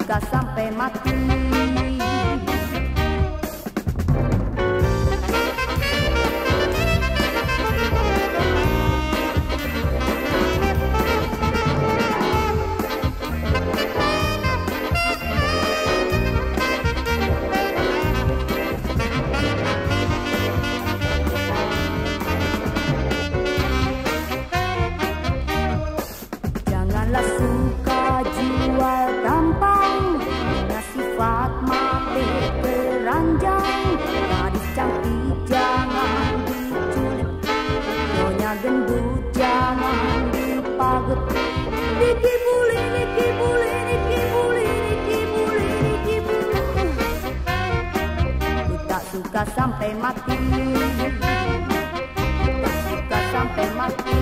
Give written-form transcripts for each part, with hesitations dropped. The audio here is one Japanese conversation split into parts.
suka sampai mati. Janganlah suka jual tampang dengan sifat mati beranjang. Gadis cantik jangan diculik, nyonya gendut jangan dipagut. Niki buli, niki buli, niki buli, niki buli, niki buli. Ku tak suka sampai mati, ku tak suka sampai mati.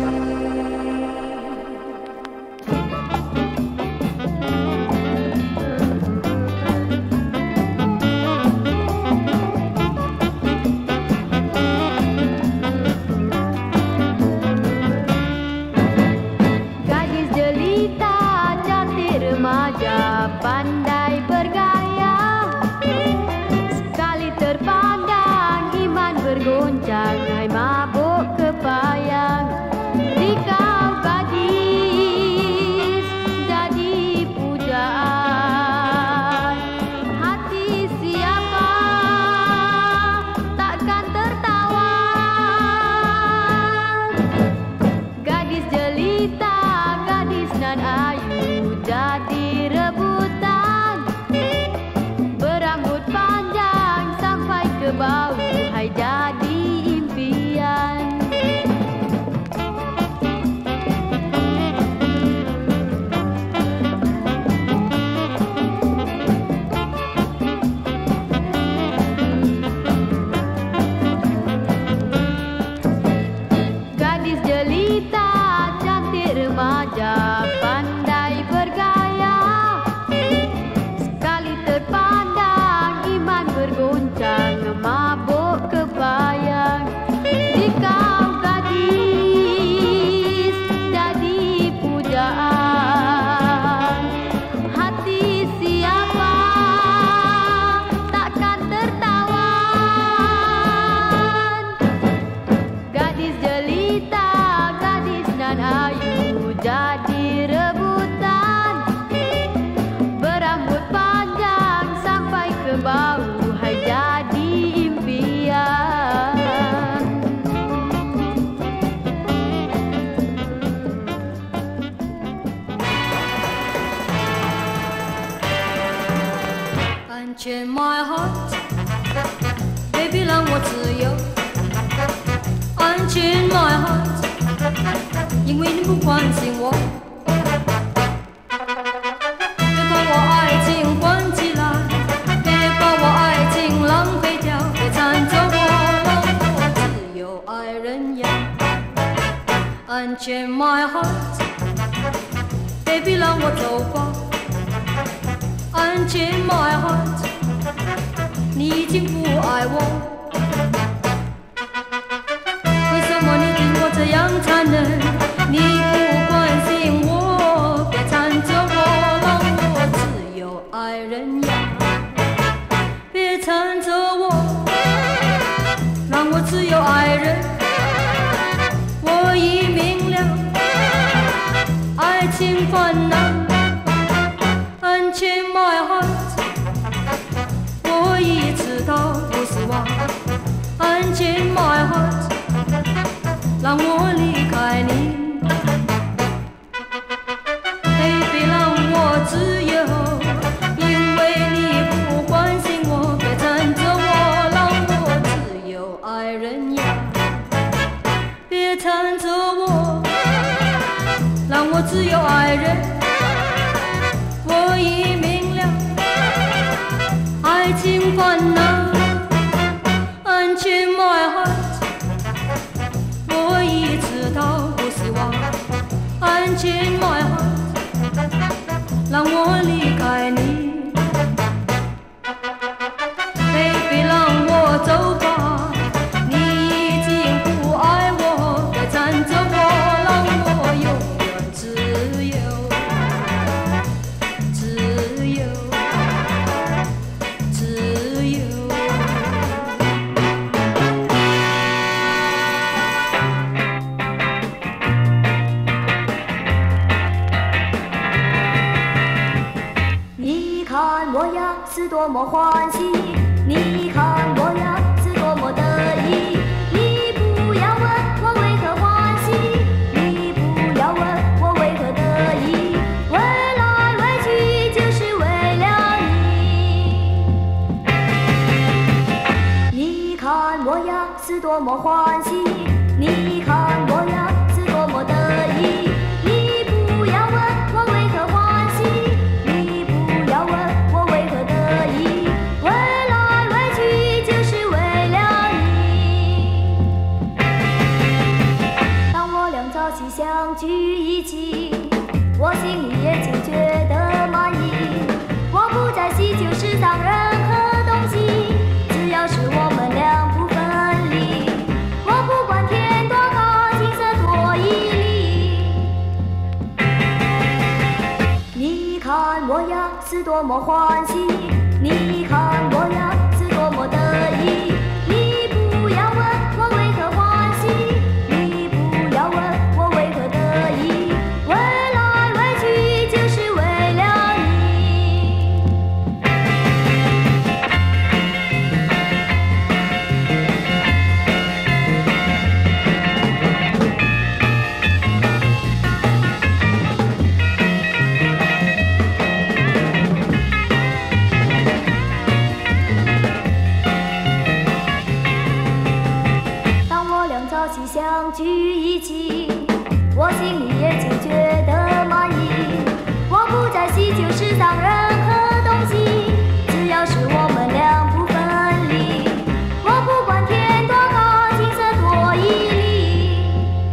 Pandai bergaya, sekali terpandang iman bergoncang. Hai mabuk kepayang, di kau gadis jadi pujaan. Hati siapa takkan tertawan. Gadis jelita, gadis nan ayu jadi rebutan. Berambut panjang sampai ke bau, hai jadi impian. Gadis jelita, cantik remaja, pandai bergaya, sekali terpandang iman bergoncang. Mabuk kepayang, di kau gadis jadi pujaan. Hati siapa takkan tertawan. Gadis jelita, gadis nan ayu jadi rebutan. Berambut panjang sampai ke bau, hai jadi impian.安全 my heart， baby 让我自由。安全 my heart， 因为你不关心我。别把我爱情关起来，别把我爱情浪费掉，别缠着我，让我自由爱人呀。安全 my heart， baby 让我走吧。安全 my heart， 你已经不爱我。为什么你对我这样残忍？你不关心我，别缠着我，让我自由爱人呀。别缠着我，让我自由爱人。我已明了爱情烦恼。安全 my heart， 我已知道不是我。安全 my heart， 让我离开你。Baby 让我自由，因为你不关心我，别缠着我，让我自由爱人呀。别缠着我，让我自由爱人。我已明了爱情烦恼。安全 my heart， 我已知道不是我。安全 my heart， 让我离开你。Baby 让我走吧，你已经不爱我，别缠着我，让我永远自由。自由。 看我呀是多么欢喜，你看我呀是多么得意。你不要问我为何欢喜，你不要问我为何得意。为来为去就是为了你。你看我呀是多么欢喜，你看我呀是多么得意。你不要问我为何欢喜，你不要问我为何得意。为来为去就是为了你。当我俩朝夕相聚一起，我心里也就觉得满意。我不再希求世上任何东西，只要是我们俩不分离。我不管天多高，景色多绮丽。你看我呀是多么欢喜，你看我呀是多么得意。你不要问我为何欢喜，你不要问我为何得意。为来为去就是为了你。当我俩朝夕相聚一起，我心里也就觉得满意。我不再希求世上任何东西，只要是我们俩不分离。我不管天多高，景色多绮丽。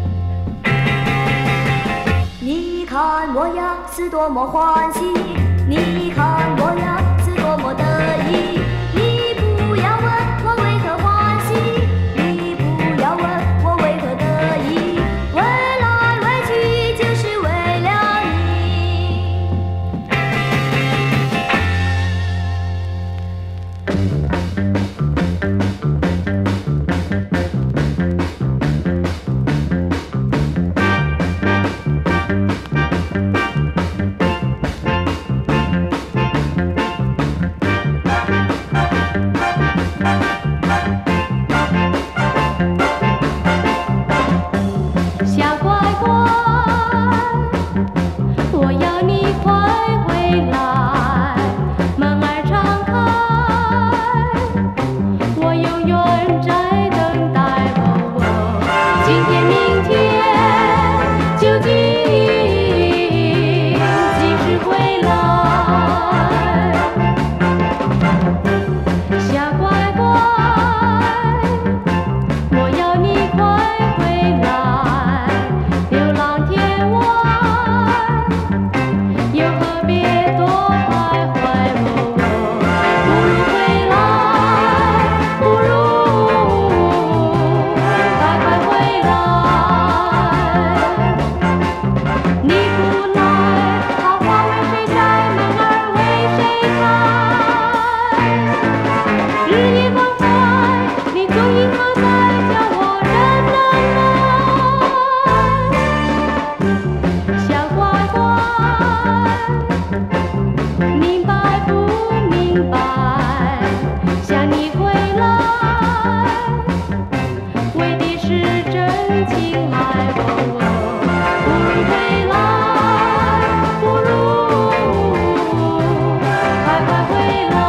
你看我呀是多么欢喜，你看我呀是多么得意。你不要问我为何欢喜，你不要问我为何得意。为来为去就是为了你。小乖乖，我要你快回来，门儿敞开，我永远在等待。今天明天究竟几时回来？小乖乖，我要你快回来，流浪天外，又何必多徘徊？不如回来，不如快快回来。你不来，好花为谁开，门儿为谁开？日夜关怀，你踪影何在？叫我人难耐。小乖乖，明白不明白？想你回来，为的是真情爱。不如回来，不如快快回来。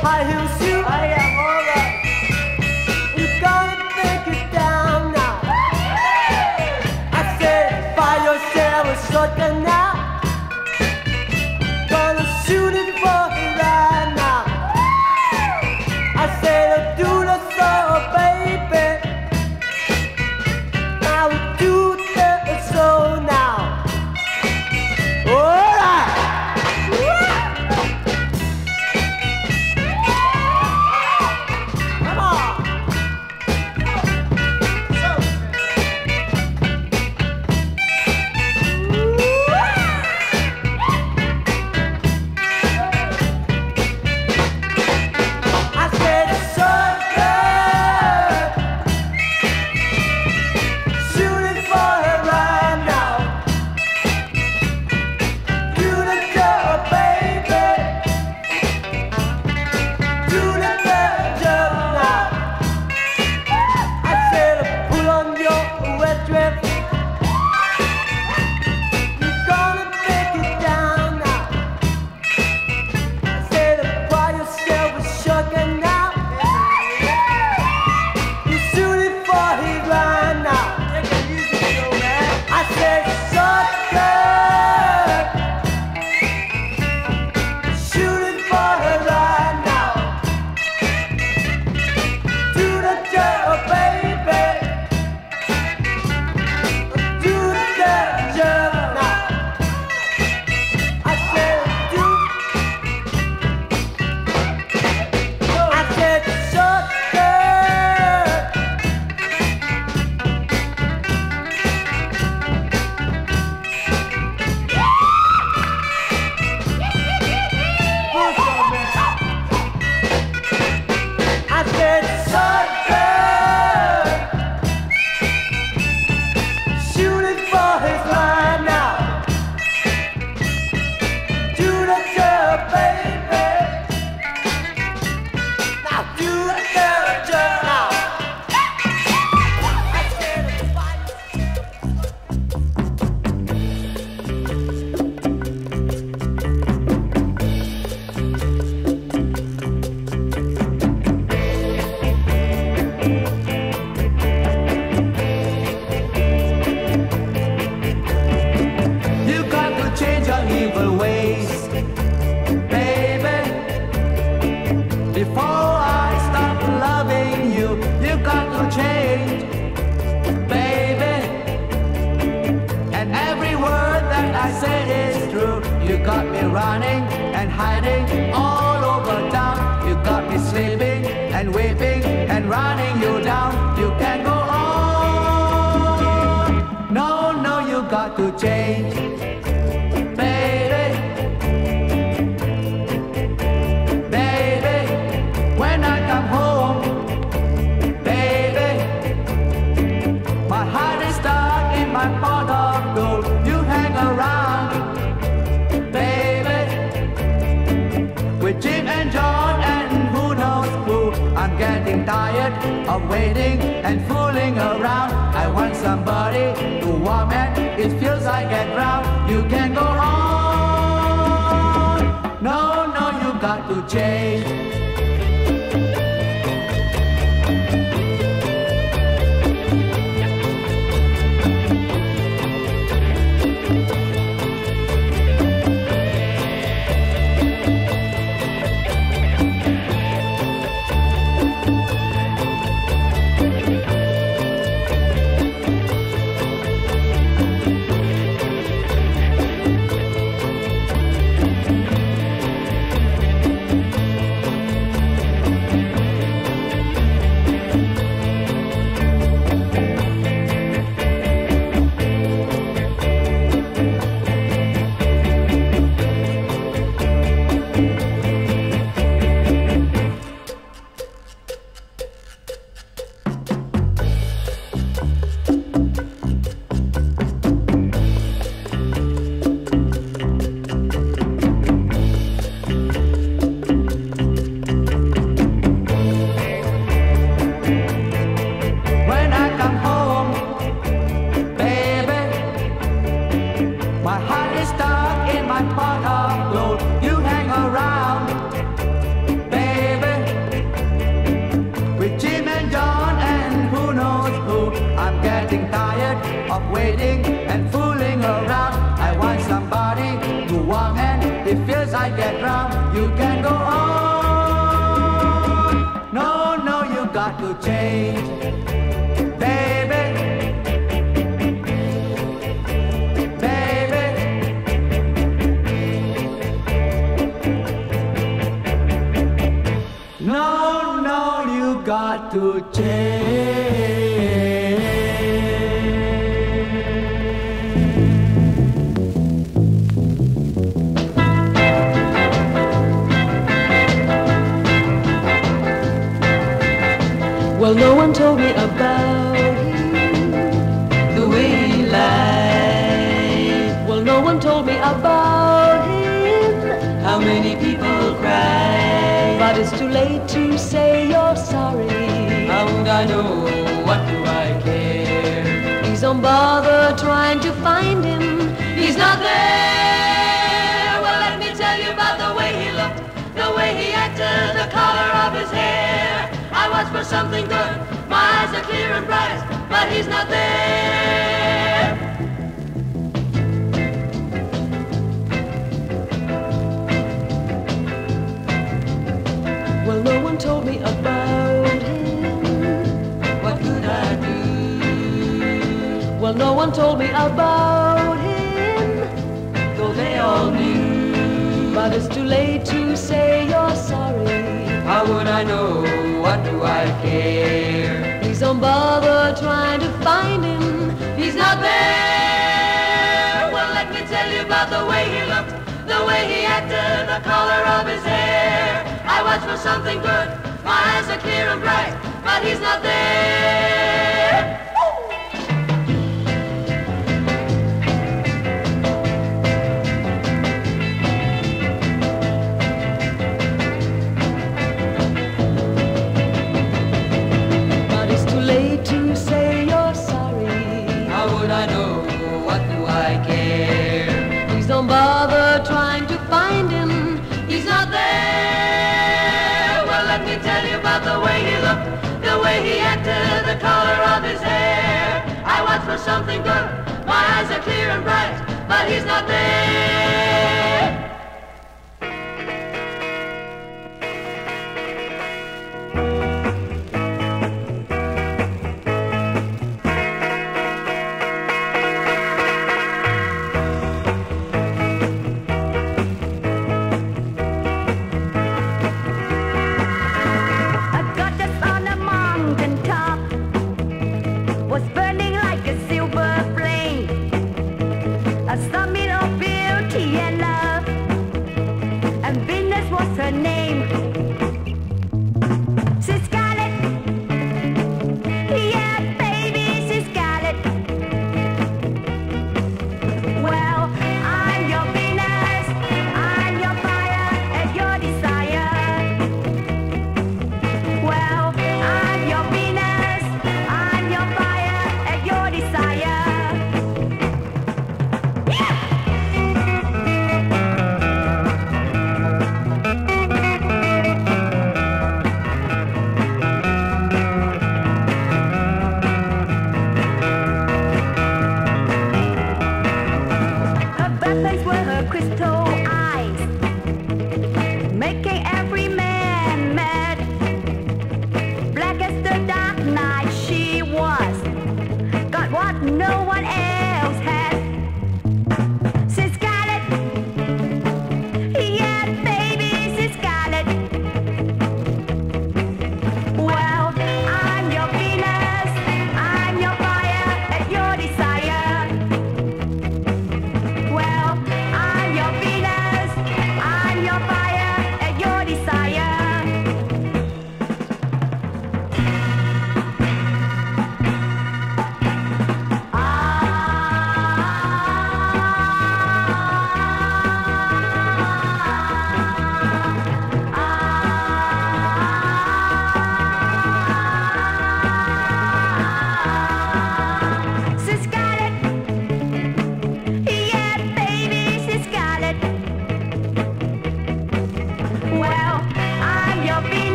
high heel shoe. I am alright. You gonna take it down now. I said, buy yourself a shotgun now. Gonna shoot it for you right now. I said, do the soul, baby. Now we do the soul now. Alright. Come on. I said, sucker, shooting for her right now. Do the job, baby. Do the job now. I said, pull on your wet dress. You're gonna take it down now. I said, buy yourself a shotgun now. You shoot it for him right now. I said, shotgun, shoot it for her right now. Do the job, baby. Do the job now. I said, do. I said, shotgun. I said, shotgun. Shoot it for his line now. Do the job, baby. Now do the job now. I said, you got to change your evil ways, baby. Before I stop loving you, you got to change, baby. And every word that I say is true. You got me running and hiding all over town. You got me sleeping and weeping and running you down. You can't go on. No, no, you got to change, baby. Baby, when I come home, baby, my heart is stuck in my pot of gold. You hang around, baby, with Jim and John and who knows who. I'm getting tired of waiting and fooling around. I want somebody to warm it. It feels like I drown. You can't go on. No, no, you got to change. to change, baby. Baby. No, no, you got to change. Well, no one told me about him, The way he lied, well, no one told me about him, how many people cried. but it's too late to say you're sorry. How would I know? What do I care? Please don't bother trying to find him. He's not there. Well, let me tell you about the way he looked, the way he acted, the color of his hair. I watch for something good, my eyes are clear and bright, but he's not there. Well, no one told me about him. What could I do? Well, no one told me about him, Though they all knew. but it's too late to say you're sorry. How would I know? What do I care? Please don't bother trying to find him. He's not there. Well, let me tell you about the way he looked, the way he acted, the color of his hair. I watch for something good, my eyes are clear and bright, but he's not there. But it's too late to say you're sorry. How would I know? What do I care? Please don't bother trying to find him. He's not there. Well, let me tell you about the way he looked, the way he acted, the color of his hair. I watch for something good, my eyes are clear and bright, but he's not there. A goddess on a mountain top was burning like a silver flame, a summit of beauty and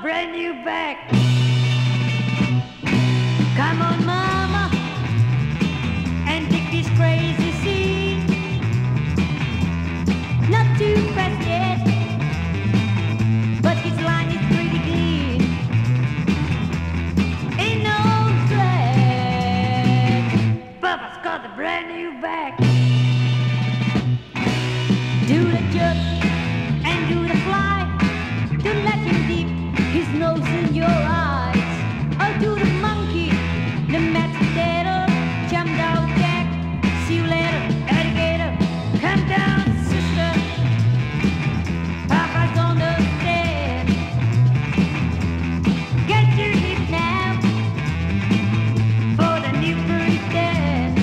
brand new bag. Come on, mama, and take this crazy scene. Not too fast yet, but his line is pretty clean. Ain't no drag. Papa's got a brand new bag. Do the jerk and do the fly. Don't let him dip his nose in your eyes. I'll do the monkey, the matador, jump down, Jack. See you later, alligator. Come down, sister. Papa's on the stand. Get your hip now for the new bird dance.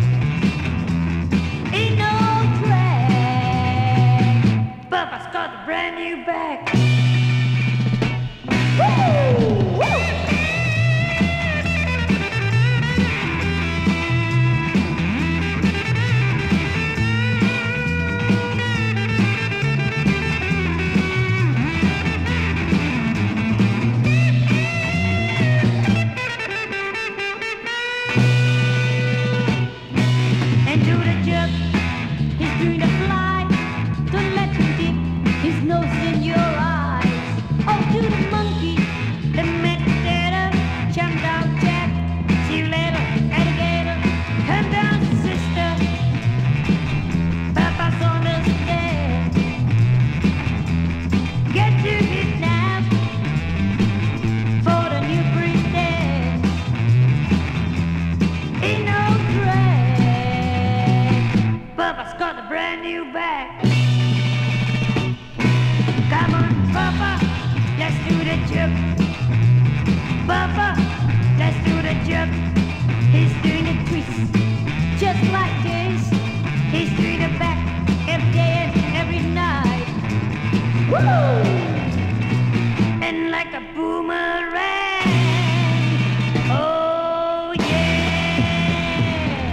Ain't no drag. Papa's got a brand new bag. And do the jerk, he's doing the fly. Don't let him dip his nose in your eyes. Oh, do the monkey, the matador, jump down, Jack. See you later, alligator. Come down, sister. Papa's on the stand. Get your hit now for the new breed dance. Ain't no drag. Papa's got a brand new bag. Come on, Papa, let's do the jerk. Papa, let's do the jerk. He's doing a twist, just like this. He's doing it back every day and every night. Woo! And like a boomerang. Oh yeah!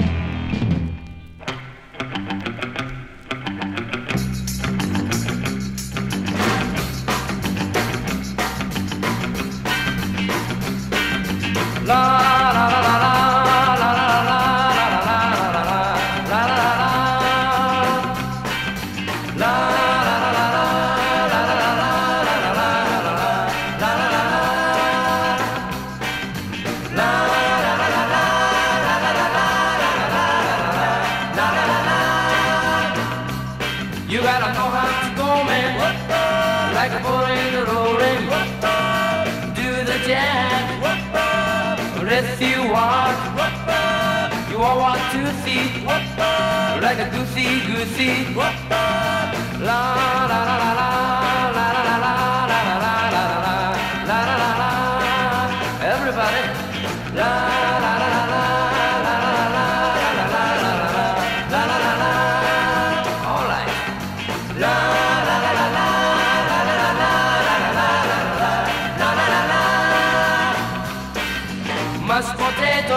La la la la la la la la la la la la You gotta know how to go, man, like a bull in the rolling. Do the jazz, rest you walk. You all want to see, like a goosey. La la la la la la la la la la la la la la la. Everybody, la la la la la la la la la la la la. All right, la la la la la la la la la la la. Mashed potato,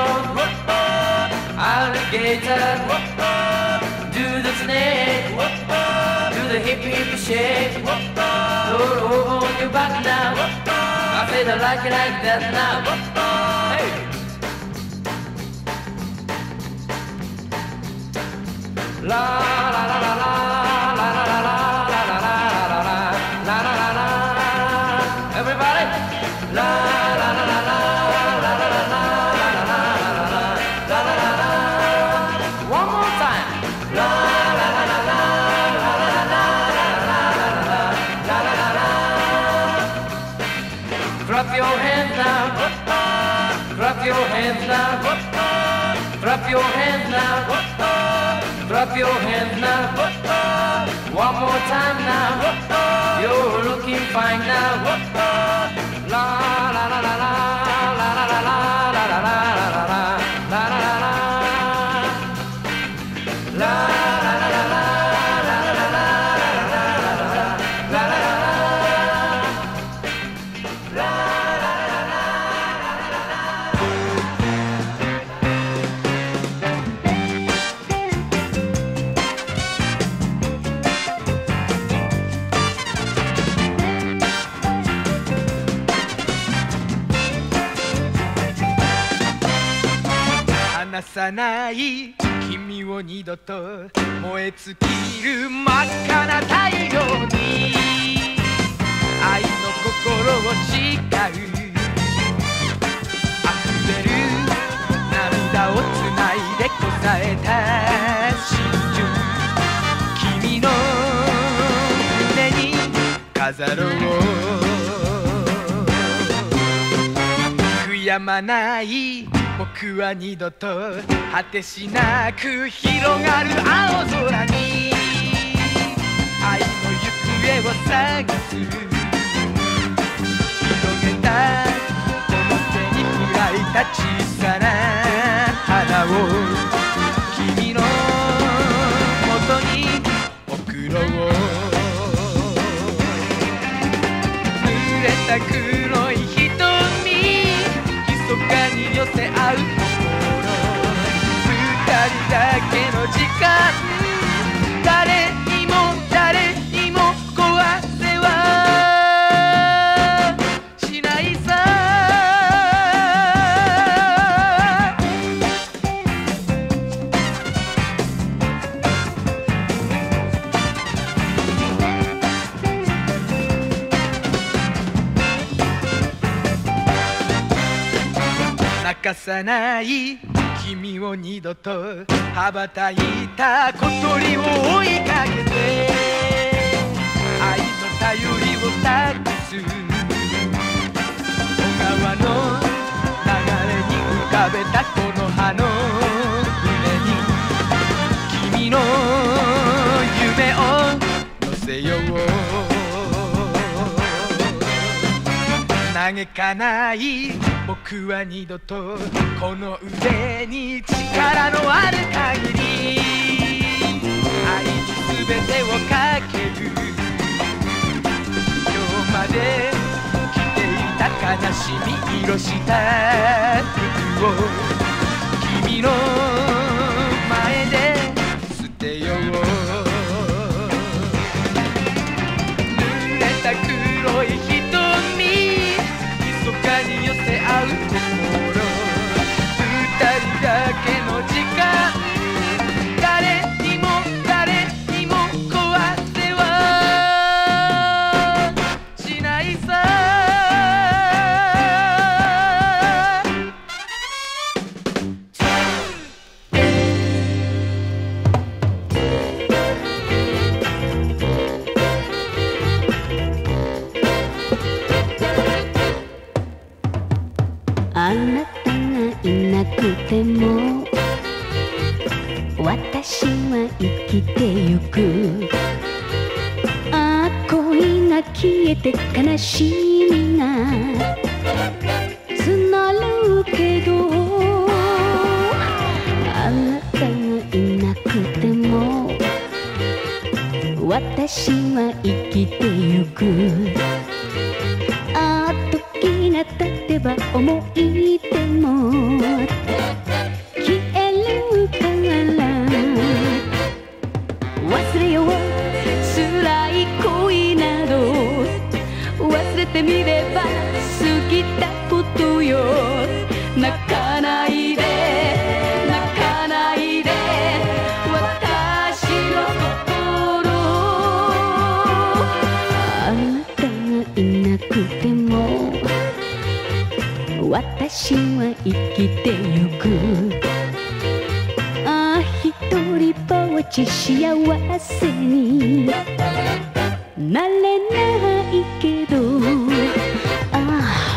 alligator, do the snake, do the hip shake, roll over on your back now. I said I like it like that now. Hey. La la la la la la la la la la la la la la. Everybody, la la la la la la la la la la la la la. One more time. La la la la la la la la la la la la. Clap your hands now. Clap your hands now. Clap your hands now. Clap your hands now. One more time now. You're looking fine now. La la la la la la la la la la la la la la la la. La la la la la la la la la la la la. さない君を二度と燃え尽きる真っ赤な太陽に愛の心を誓う溢れる涙をつないでこさえた真珠君の胸に飾ろう悔やまない僕は二度と果てしなく広がる青空に愛の行方を探す広げたこの手に開いた小さな花を君の元に送ろう濡れた黒い瞳密かに寄せ合う心二人だけの時間誰にも誰にも壊せはしないさ泣かさない君を二度と羽ばたいた小鳥を追いかけて愛の頼りを託す小川の流れに浮かべたこの葉の船に君の夢を乗せよう嘆かない僕は二度とこの腕に力のある限り愛に全てをかける今日まで着ていた悲しみ色した服を君の前で捨てよう濡れた黒い瞳密かに寄せ合う心二人だけの時間誰にも誰にも壊せはしないさあなたがいなくても私は生きてゆくああ恋が消えて悲しみが募るけどあなたがいなくても私は生きてゆくああ時が経てば思い出も消えるから忘れよう辛い恋など忘れてみれば過ぎたことよ泣かないで泣かないで私の心あなたがいなくても私は生きてゆくああ一人ぼっち幸せになれないけどああ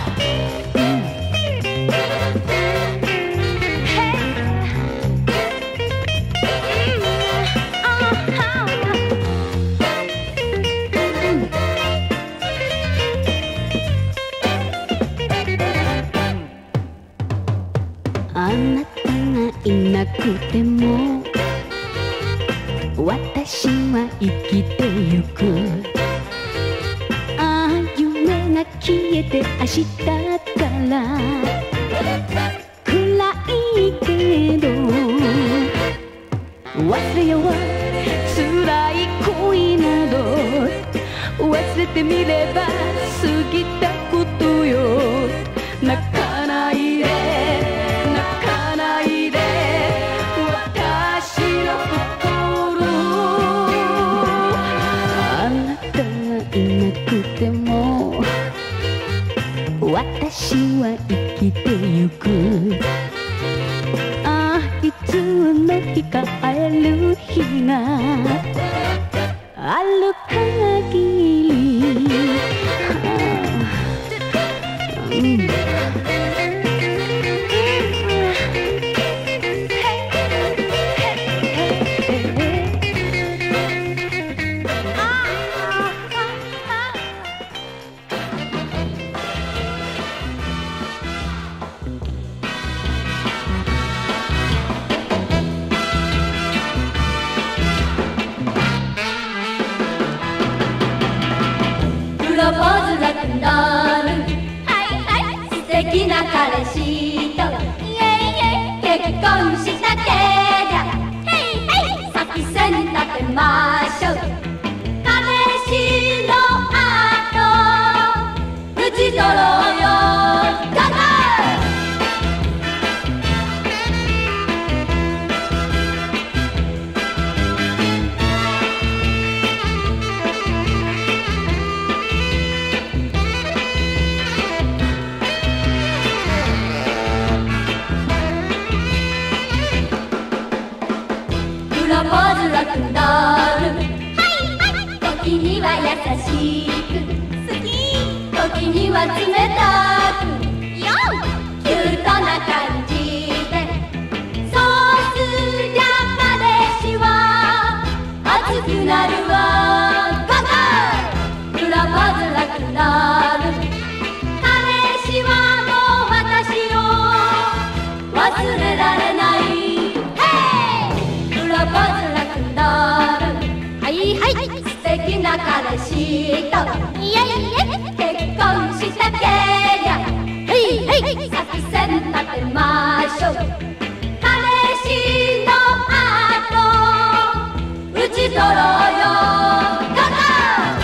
あなたがいなくても私は生きてゆくああ夢が消えて明日から暗いけど忘れよう辛い恋など忘れてみれば過ぎたことよ泣かないで泣かないで私は生きてゆく。ああ、いつの日か会える日がある限り、プロポーズラクンロール、素敵な彼氏と結婚したけりゃ作戦立てましょう。彼氏の後打ち取ろうよ。ゴーゴープロポーズロックンロール、時には優しく好き、時には冷たくキュートな感じで、そうすりゃ彼氏は熱くなるわ。ゴーゴープロポーズロックンロール、彼氏はもう私を忘れられない。プロポーズラクンロール、素敵な彼氏と結婚したけりゃ作戦立てましょう。彼氏の後打ち取ろうよ。ゴーゴー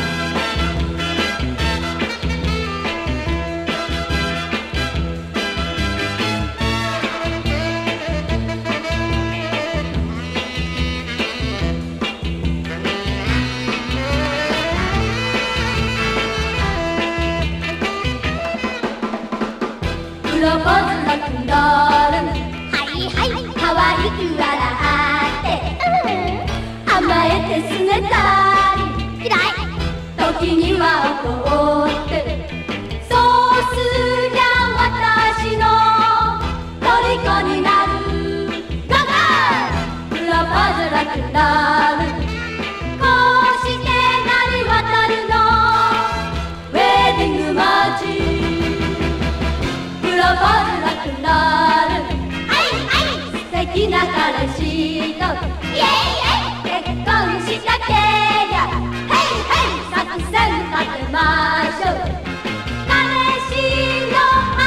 プロポーズロックンロール、可愛く笑って甘えてすねたり、時には怒って、そうすりゃ私の虜になる。ゴーゴープロポーズロックンロール、こうして成り渡るのウェディングマーチ。プロポーズロックンロール、素敵な彼氏と結婚したけりゃ作戦立てましょう。彼氏の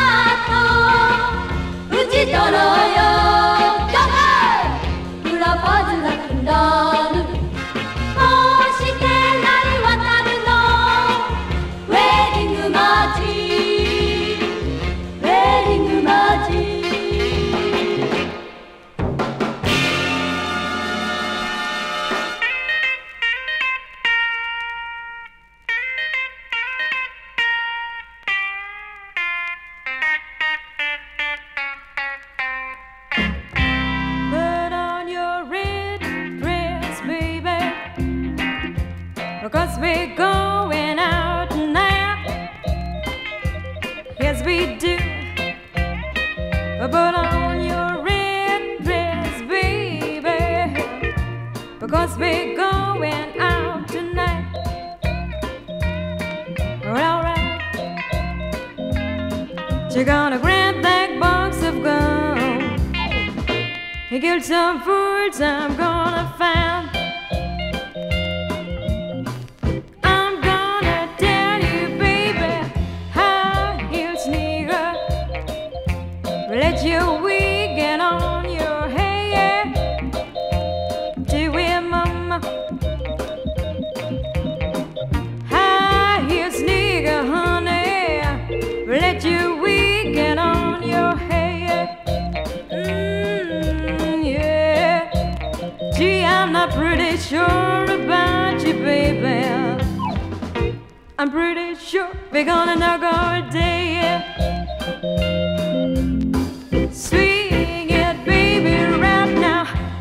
後打ち取ろうよ。ゴーゴープロポーズロックンロール、こうして成り渡るのウェディングマーチ。Because we're going out now, yes we do. Put on your red dress, baby, because we're going out tonight. Well, alright, you're gonna grab that box of gum and get some foods I'm gonna find. Let your wig get on your hair, do it, mama. High heel sneaker, honey. Let your wig get on your hair. Yeah. Gee, I'm not pretty sure about you, baby. I'm pretty sure we're gonna knock all day, yeah. Swing it, baby, right now.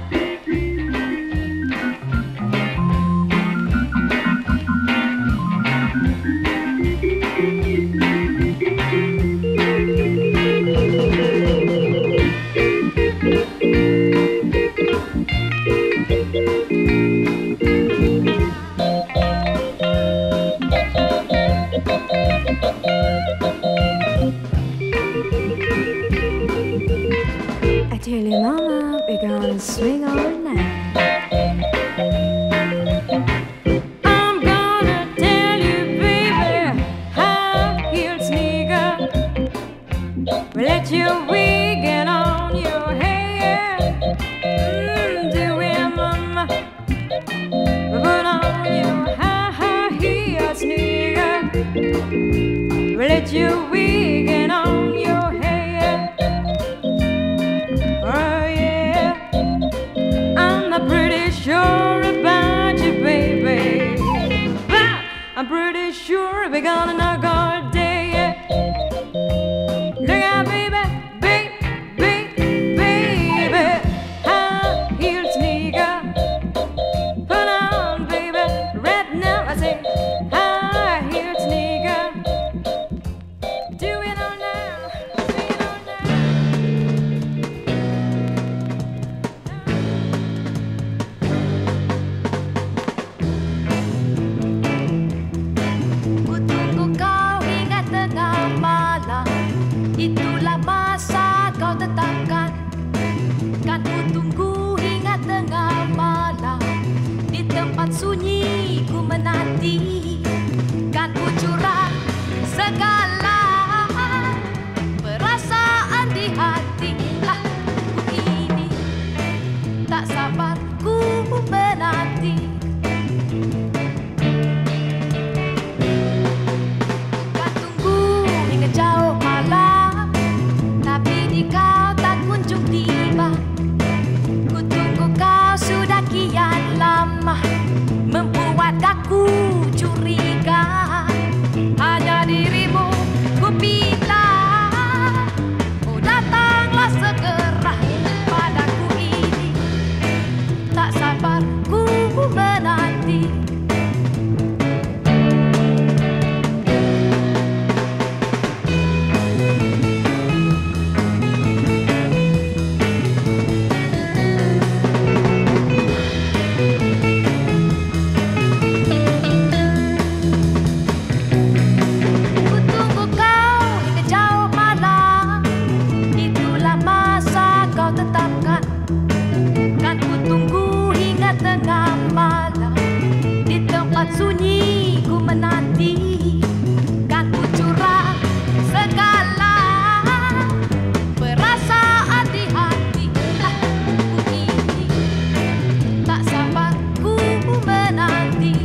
I tell you, mama, we're gonna swing all night. I'm gonna tell you, baby, high heel sneaker. Let your wig get on your hair. Do it, mama. Put on your high heel sneaker. Let your wig get on your hair. Oh yeah, I'm not pretty sure about you, baby, but I'm pretty sure we're gonna knock all day. Yeah. Look out, baby, baby, high heel sneaker. Put on, baby, right now. I say high heel sneaker. Do it all now, do it all now. Ku tunggu kau hingga tengah malam. Itulah masa kau tetapkan. Kan ku tunggu hingga tengah malam. Di tempat sunyi ku menanti. Kan ku curah segala perasaan di hati. Ku ini tak sabar ku menanti. Kan tunggu hingga jauh malam, tapi di kau tak kunjung tiba. Ku tunggu kau sudah kian lama, membuat aku curiga. Hanya dirimu ku pinta, oh datanglah segera padaku ini. Tak sabar ku menanti. Ku tunggu kau hingga jauh malam. Itulah masa kau tetapkan. Kan ku tunggu hingga tengah malam. Di tempat sunyi ku menanti. Kan ku curah segala perasaan di hati. Ku ini tak sabar ku menanti.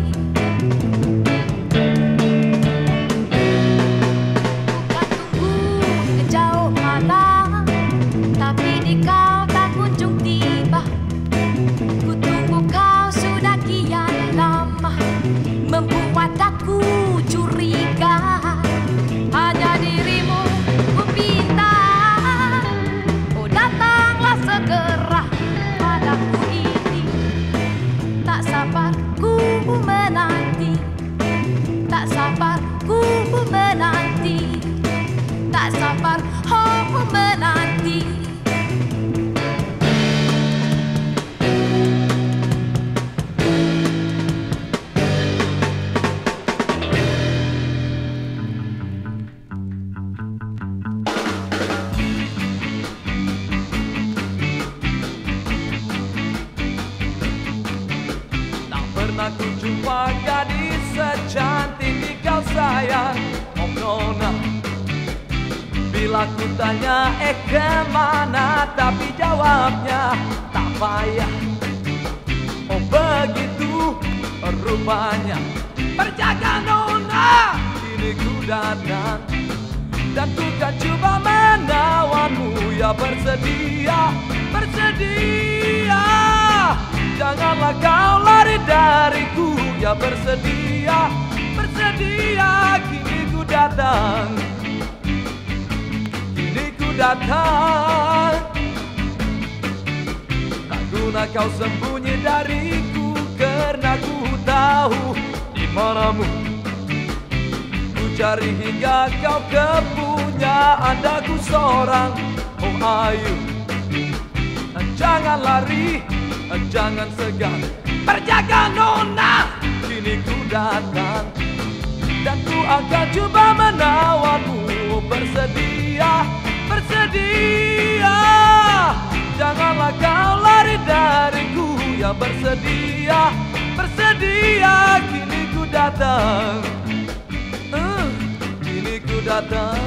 Bukan tunggu hingga jauh malam, tapi di kau tak kunjung tiba. Ku tunggu kau sudah kian lama, membuat aku curiga. Hanya dirimu ku pinta, oh datanglah segera padaku ini. Tak sabar ku menanti. Tak sabar ku menanti. Tak sabar oh menanti. Tak pernah ku jumpa gadis secantik kau sayang, oh nona. Bila ku tanya kemana, tapi jawabnya tak payah. Oh begitu rupanya. Berjaga nona, kini ku datang. Dan ku kan coba menawanmu, ya bersedia, bersedia. Janganlah kau lari dariku, ya bersedia, bersedia. Kini ku datang. datang. Tak guna kau sembunyi dariku, karena ku tahu di manamu. Ku cari hingga kau kepunyaan daku seorang. Oh ayu, jangan lari, jangan segan, berjaga nona. Kini ku datang dan ku akan coba menawanmu. Bersedia, bersedia, janganlah kau lari dariku. Ya bersedia, bersedia, kini ku datang. Kini ku datang.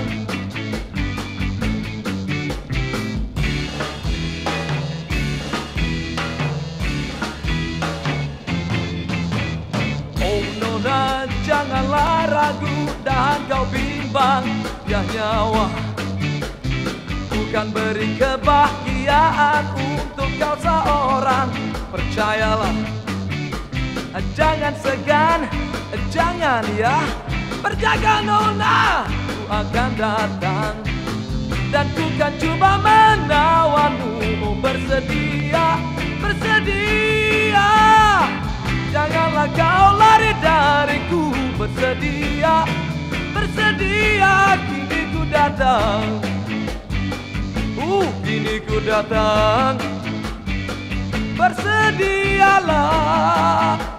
Janganlah ragu dan kau bimbang, ya nyawa. Bukan beri kebahagiaan untuk kau seorang. Percayalah, jangan segan, jangan ya. Berjaga nona, ku akan datang dan ku kan coba menawanmu. Bersedia, bersedia, janganlah kau lari dariku. Bersedia, bersedia, kini ku datang. Kini ku datang. Bersedialah.